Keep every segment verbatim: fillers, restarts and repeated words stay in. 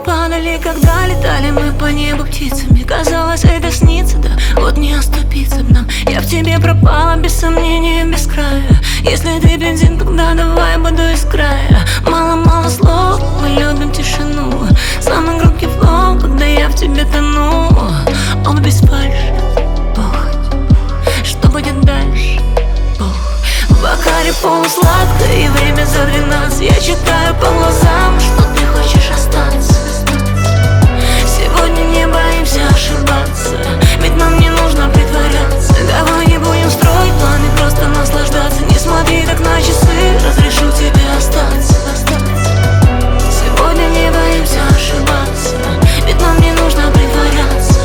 падали, когда летали мы по небу птицами. Казалось, это снится, да вот не оступиться б нам. Я в тебе пропала, без сомнения, без края. Если ты бензин, тогда давай буду из края. Мало-мало слов, мы любим тишину. Самый громкий флоу, когда я в тебе тону. Он без фальши, похоть. Что будет дальше? В бокале полусладко и время за двенадцать. Я читаю по глазам, что ты хочешь остаться. Сегодня не боимся ошибаться, ведь нам не нужно притворяться. Давай не будем строить планы, просто наслаждаться. Не смотри так на часы, разрешу тебе остаться. Сегодня не боимся ошибаться, ведь нам не нужно притворяться.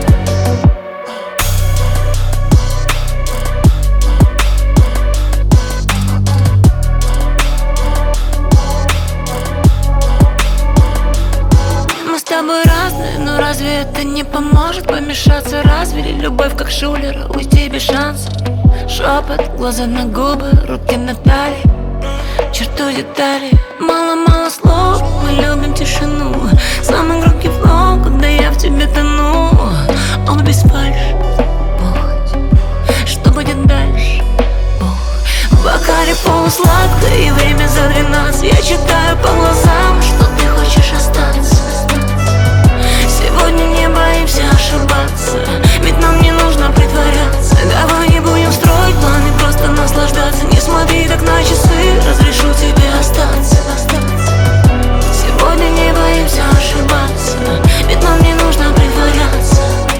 Мы с тобой разные, но разве это не поможет помешаться? Разве любовь как шулера, уйти без шансов? Шепот, глаза на губы, руки на талии, черту детали. Мало-мало слов, мы любим тишину. Самый громкий флоу, когда я в тебе тону. Он без фальши, похоть. Что будет дальше? Бог. В бокале полусладко и время за двенадцать. Я читаю по глазам, что ты хочешь остаться. Сегодня не боимся ошибаться, ведь нам не нужно притворяться. Давай не будем строить планы, просто наслаждаться. Не смотри так на часы, разрешу тебе остаться. Сегодня не боимся ошибаться, ведь нам не нужно притворяться.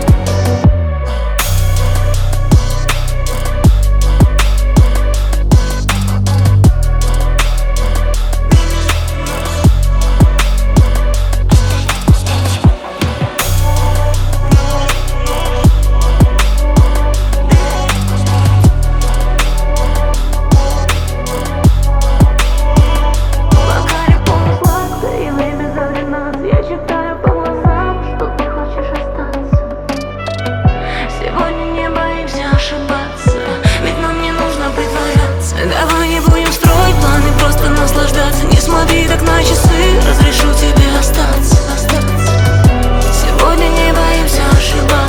Давай не будем строить планы, просто наслаждаться. Не смотри так на часы, разрешу тебе остаться. Сегодня не боимся ошибаться.